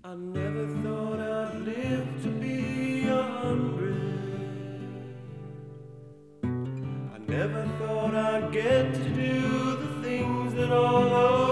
I never thought I'd live to be 100. I never thought I'd get to do the things that all those